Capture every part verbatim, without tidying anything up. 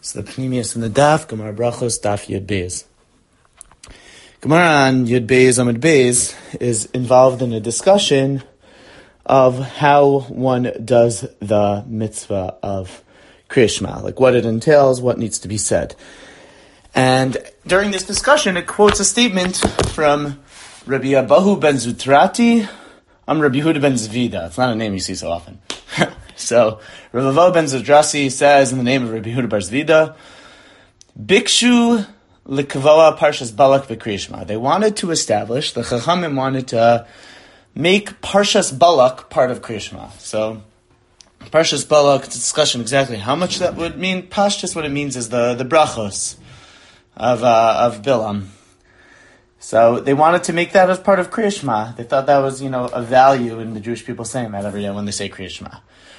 So the Pnimius in the Daf, Gemara Brachos, Daf Yud Beis. Gemara on Yud Beis, Amud Beis, is involved in a discussion of how one does the mitzvah of Kriya Shema, like what it entails, what needs to be said. And during this discussion, it quotes a statement from Rabbi Abahu ben Zutrati. I'm Rabbi Yehuda ben Zvida. It's not a name you see so often. So, Rabbi Abahu ben Zutrati says in the name of Rabbi Yehuda bar Zvida, Bikshu likvoa parshas Balak v'Kriya Shema. They wanted to establish, the Chachamim wanted to make parshas Balak part of Kriya Shema. So, parshas Balak, it's a discussion exactly how much that would mean. Pashtus, what it means is the, the brachos of uh, of Bilam. So they wanted to make that as part of Kriya Shema. They thought that was, you know, a value in the Jewish people saying that every day when they say Kriya Shema.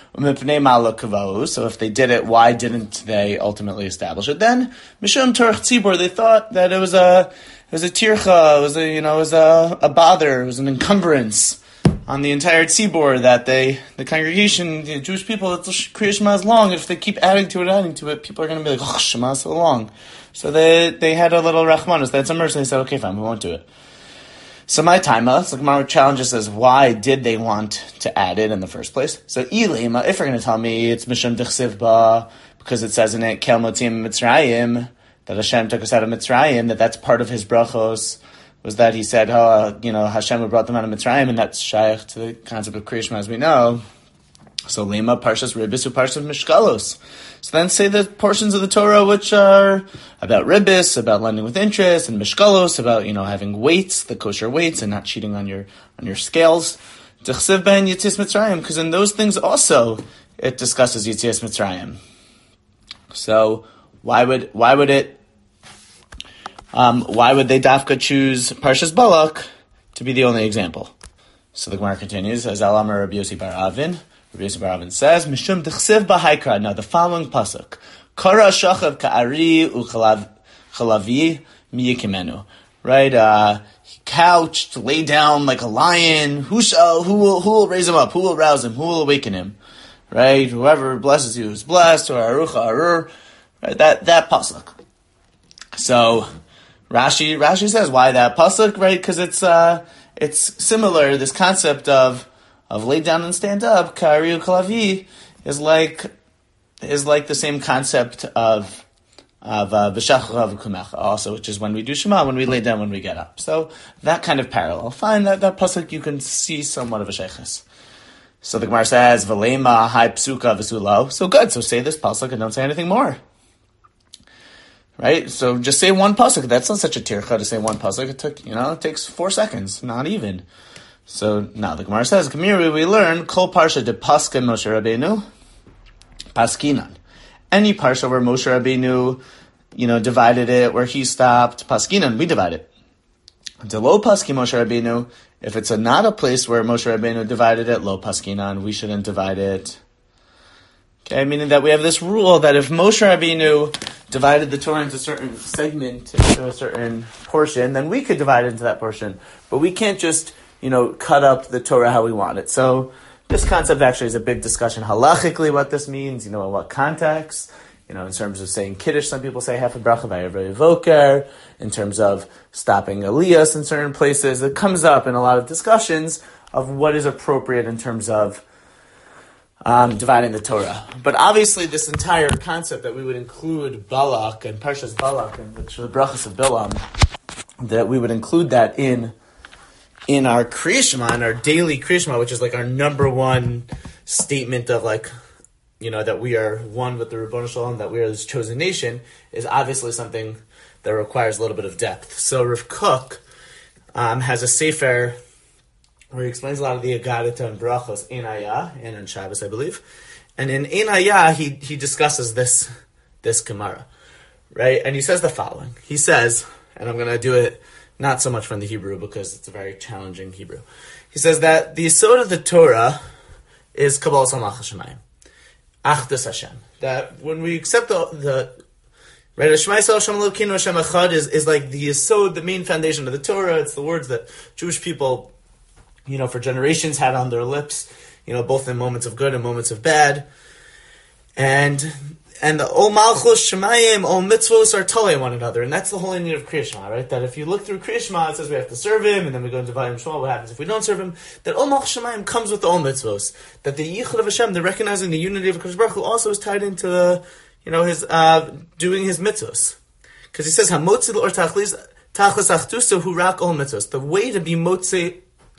So if they did it, why didn't they ultimately establish it? Then Mishum Torach Tzibur, they thought that it was a it was a tircha, it was a you know, it was a, a bother, it was an encumbrance on the entire tzibur, that they, the congregation, the Jewish people, it's Kriya Shema is long. If they keep adding to it, adding to it, people are going to be like, oh, Shema is so long. So they they had a little rachmanus, they had some mercy, they said, okay, fine, we won't do it. So my taima, so Gemara challenges us, why did they want to add it in the first place? So ilima, if you're going to tell me it's mishum dichsiv ba, because it says in it, kel motzim mitzrayim, that Hashem took us out of Mitzrayim, that that's part of his brachos, was that he said, oh, you know, Hashem brought them out of Mitzrayim, and that's shaykh to the concept of Kriya Shema as we know. So lima parshas ribis u parshas mishkalos. So then say the portions of the Torah which are about ribis, about lending with interest, and mishkalos, about, you know, having weights, the kosher weights, and not cheating on your on your scales. D'chsiv ben Yitzias Mitzrayim, because in those things also it discusses Yitzias Mitzrayim. So why would why would it um, why would they dafka choose Parshas Balak to be the only example? So the Gemara continues, as Alamar Rabbi Yossi bar Avin. Rabbi Yossi bar Avin says, Mishum d'chsiv b'haikra. Now the following pasuk, Kara shachav ka'ari u'chalavi miyikimenu. Right, uh, he couched, lay down like a lion. Who shall, who will, who will raise him up? Who will rouse him? Who will awaken him? Right, whoever blesses you is blessed, or arucha arur. Right, that, that pasuk. So, Rashi, Rashi says, why that pasuk? Right, because it's, uh, it's similar, this concept of, of lay down and stand up, kariu kalavi, is like, is like the same concept of, of, uh, v'shacharav kumecha, also, which is when we do Shema, when we lay down, when we get up. So, that kind of parallel. Fine, that, that pasuk you can see somewhat of a sheikhus. So the Gemara says, v'lema hai psuka v'sulo. So good, so say this pasuk and don't say anything more. Right? So just say one pasuk. That's not such a tircha to say one pasuk. It took, you know, it takes four seconds, not even. So now the Gemara says, Kamiri, we learn, kol parsha de paska Moshe Rabbeinu, paskinan. Any parsha where Moshe Rabbeinu, you know, divided it, where he stopped, paskinan, we divide it. De lo paski Moshe Rabbeinu, if it's a, not a place where Moshe Rabbeinu divided it, lo paskinan, we shouldn't divide it. Okay, meaning that we have this rule that if Moshe Rabbeinu divided the Torah into a certain segment, into a certain portion, then we could divide it into that portion. But we can't just, you know, cut up the Torah how we want it. So this concept actually is a big discussion halachically what this means, you know, in what context. You know, in terms of saying Kiddush, some people say half a bracha v'ayavre voker. In terms of stopping aliyahs in certain places, it comes up in a lot of discussions of what is appropriate in terms of Um, dividing the Torah. But obviously this entire concept that we would include Balak and Parshas Balak and which the brachas of Bilam, that we would include that in in our Kriya Shema, in our daily Kriya Shema, which is like our number one statement of like, you know, that we are one with the Ribono Shel Olam, that we are this chosen nation, is obviously something that requires a little bit of depth. So Rav Kook um, has a sefer where he explains a lot of the Agadita and Brachos in Ayah, and on Shabbos, I believe. And in in Ayah, he, he discusses this, this Gemara, right? And he says the following. He says, and I'm going to do it not so much from the Hebrew because it's a very challenging Hebrew. He says that the Yesod of the Torah is Kabbalas HaMalchus Shemayim, Achdus Hashem. That when we accept the, the right, Shema Yisrael Hashem Elokeinu Hashem Echad is, is like the Yesod, the main foundation of the Torah. It's the words that Jewish people, you know, for generations had on their lips, you know, both in moments of good and moments of bad. And and the O Malchus, Shemayim, O Mitzvos are tole one another. And that's the whole idea of Kriya Shema, right? That if you look through Kriya Shema, it says we have to serve him, and then we go into Vayim Shema, what happens if we don't serve him? That O Malchus Shemayim comes with the O Mitzvos. That the Yichud of Hashem, the recognizing the unity of HaKadosh Baruch Hu, also is tied into the, you know, his, uh, doing his mitzvos. Because he says, HaMotzi l'or tachlis, tachlis achtusa hu rak O Mitzvos. The way to be motzi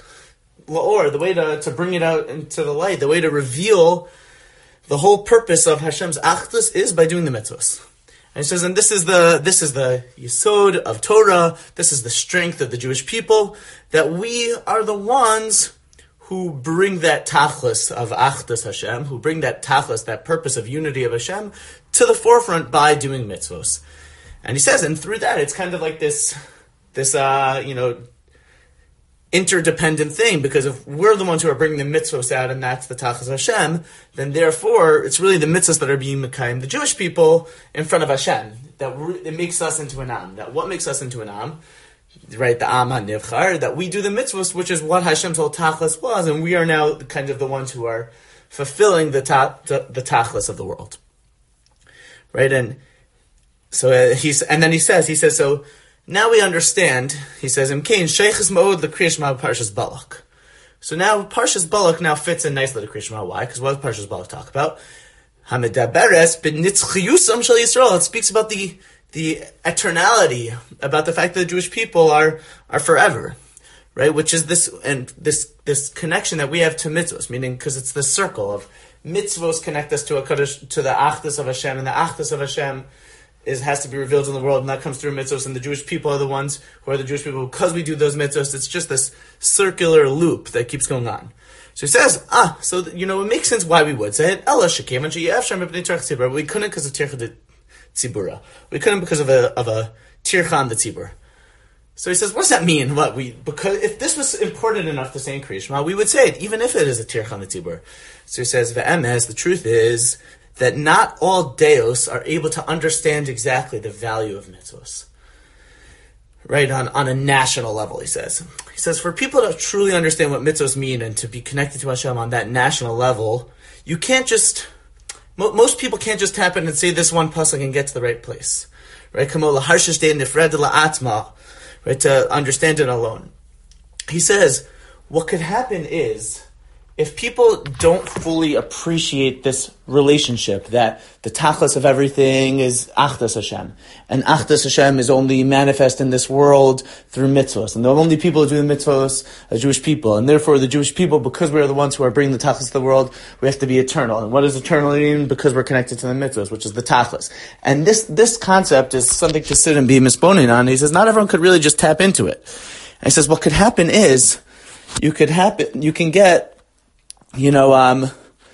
l'or, the way to, to bring it out into the light, the way to reveal the whole purpose of Hashem's achdus is by doing the mitzvos. And he says, and this is the this is the yesod of Torah, this is the strength of the Jewish people, that we are the ones who bring that tachlis of achdus Hashem, who bring that tachlis, that purpose of unity of Hashem, to the forefront by doing mitzvos. And he says, and through that, it's kind of like this, this uh, you know, interdependent thing, because if we're the ones who are bringing the mitzvos out, and that's the Tachas Hashem, then therefore it's really the mitzvos that are being mekayim the Jewish people in front of Hashem. That re- it makes us into an am. That what makes us into an am, right? The am hanivchar. That we do the mitzvos, which is what Hashem's whole Tachas was, and we are now kind of the ones who are fulfilling the ta- the, the Tachas of the world, right? And so uh, he's, and then he says, he says so. Now we understand, he says, Imkain, Sheikhs Ma'od l'Kriya Shema Parshas Balak. So now, Parshas Balak now fits in nicely to Kriya Shema. Why? Because what does Parshas Balak talk about? Hamidaberes b'nitzchiyusam shel Yisrael. It speaks about the, the eternality, about the fact that the Jewish people are, are forever. Right? Which is this, and this, this connection that we have to mitzvos, meaning, because it's the circle of mitzvos connect us to a Kaddish, to the Achdus of Hashem, and the Achdus of Hashem is has to be revealed in the world, and that comes through mitzvos, and the Jewish people are the ones who are the Jewish people because we do those mitzvos. It's just this circular loop that keeps going on. So he says, ah, so, you know, it makes sense why we would say it. Ella shekem and she'yefshar mipnei tircha tzibur. We couldn't because of tircha tzibura. We couldn't because of a, of a tircha on the tzibur. So he says, what does that mean? What we, because if this was important enough to say in Kriya Shema, we would say it, even if it is a tircha on the tzibur. So he says, ve'emes, the truth is, that not all deos are able to understand exactly the value of mitzvos. Right, on, on a national level, he says. He says, for people to truly understand what mitzvos mean and to be connected to Hashem on that national level, you can't just, mo- most people can't just tap in and say this one pasuk and get to the right place. Right, right, to understand it alone. He says, what could happen is, if people don't fully appreciate this relationship, that the tachlis of everything is Achdus Hashem, and Achdus Hashem is only manifest in this world through mitzvos, and the only people who do the mitzvos are Jewish people, and therefore the Jewish people, because we are the ones who are bringing the tachlis to the world, we have to be eternal. And what does eternal mean? Because we're connected to the mitzvos, which is the tachlis. And this this concept is something to sit and be misponing on. He says not everyone could really just tap into it. And he says what could happen is you could happen you can get You know, um,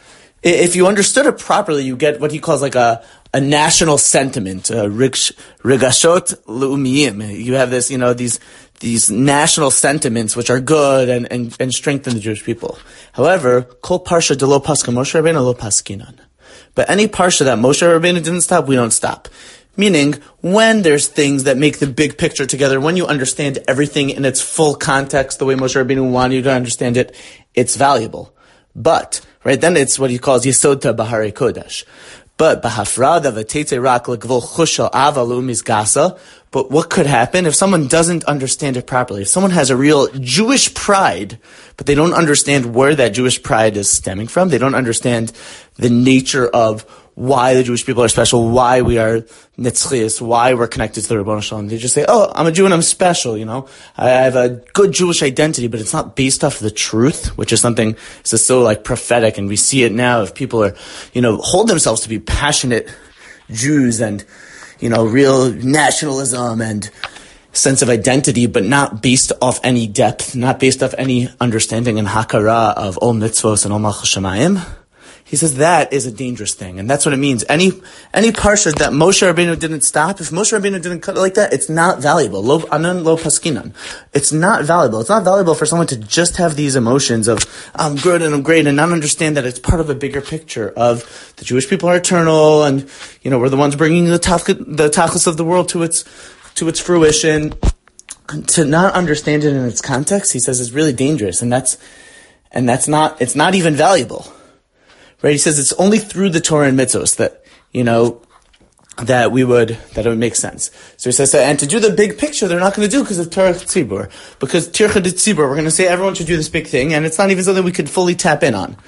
if you understood it properly, you get what he calls like a, a national sentiment, uh, rigashot le'umiyim. You have this, you know, these, these national sentiments which are good and, and, and strengthen the Jewish people. However, kol parsha de lo paska Moshe Rabbeinu lo paskinan. But any parsha that Moshe Rabbeinu didn't stop, we don't stop. Meaning, when there's things that make the big picture together, when you understand everything in its full context, the way Moshe Rabbeinu wanted you to understand it, it's valuable. But, right, then it's what he calls Yesod ta Bahari Kodesh. But, Bahafrada v'teitze rak l'gvul chushal avalu mizgasa. But what could happen if someone doesn't understand it properly? If someone has a real Jewish pride, but they don't understand where that Jewish pride is stemming from, they don't understand the nature of why the Jewish people are special, why we are nitzchias, why we're connected to the Ribono Shel Olam. They just say, oh, I'm a Jew and I'm special, you know. I have a good Jewish identity, but it's not based off the truth, which is something that's so like prophetic, and we see it now if people are, you know, hold themselves to be passionate Jews and, you know, real nationalism and sense of identity, but not based off any depth, not based off any understanding and hakara of all mitzvos and all malchus shamayim. He says that is a dangerous thing, and that's what it means. Any any parsha that Moshe Rabbeinu didn't stop, if Moshe Rabbeinu didn't cut it like that, it's not valuable. Lo anan lo paskinan. It's not valuable. It's not valuable for someone to just have these emotions of I'm good and I'm great and not understand that it's part of a bigger picture of the Jewish people are eternal, and you know we're the ones bringing the tach- the tachlis of the world to its to its fruition. To not understand it in its context, he says, is really dangerous, and that's and that's not it's not even valuable. Right, he says it's only through the Torah and mitzvos that you know, that we would, that it would make sense. So he says, and to do the big picture, they're not going to do because of Tirch Tzibur. Because Tircha de Tzibur, we're going to say everyone should do this big thing, and it's not even something we could fully tap in on.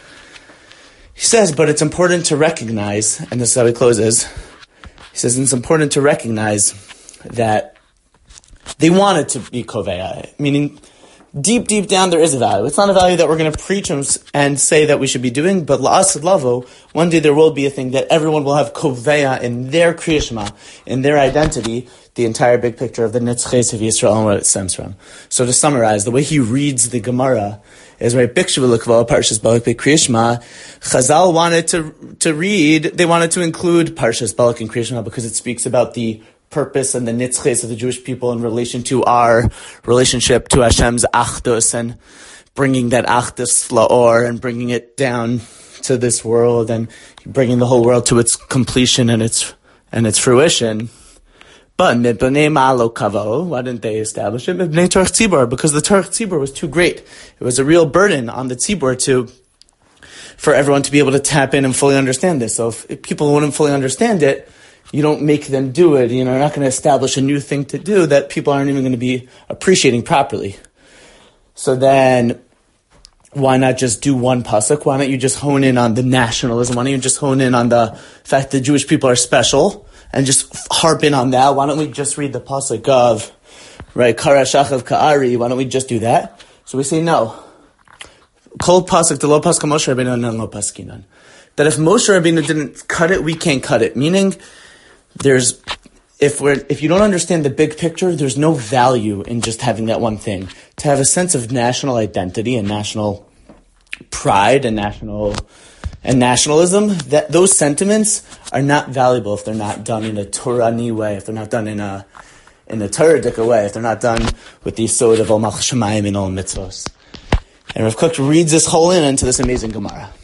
He says, but it's important to recognize, and this is how he closes, he says it's important to recognize that they want it to be Koveya, meaning deep, deep down there is a value. It's not a value that we're going to preach and say that we should be doing, but la'asad lavo, one day there will be a thing that everyone will have koveya in their kriyashma, in their identity, the entire big picture of the Nitzches of Yisrael and what it stems from. So to summarize, the way he reads the Gemara is right. Bikshu v'lekva parshas balak bekriyashma. Chazal wanted to to read. They wanted to include parshas balak and kriyashma because it speaks about the purpose and the nitzches of the Jewish people in relation to our relationship to Hashem's achdus and bringing that achdus laor and bringing it down to this world and bringing the whole world to its completion and its and its fruition. But mibnei ma'alo kavo, why didn't they establish it? Mibnei Torch Tzibur, because the Torch Tzibur was too great. It was a real burden on the Tzibur to for everyone to be able to tap in and fully understand this. So if, if people wouldn't fully understand it, you don't make them do it. You know, you're not going to establish a new thing to do that people aren't even going to be appreciating properly. So then, why not just do one pasuk? Why don't you just hone in on the nationalism? Why don't you just hone in on the fact that Jewish people are special and just harp in on that? Why don't we just read the pasuk of, right, Kara Shachav Ka'ari? Why don't we just do that? So we say no. Kol pasuk de lo pasuk Moshe Rabbeinu and lo paskinan. That if Moshe Rabbeinu didn't cut it, we can't cut it. Meaning, There's, if we're, if you don't understand the big picture, there's no value in just having that one thing. To have a sense of national identity and national pride and national, and nationalism, that those sentiments are not valuable if they're not done in a Torani way, if they're not done in a, in a Toradic way, if they're not done with the sod of Al Malch Shemayim and Al Mitzvos. And Rav Kook reads this whole in into this amazing Gemara.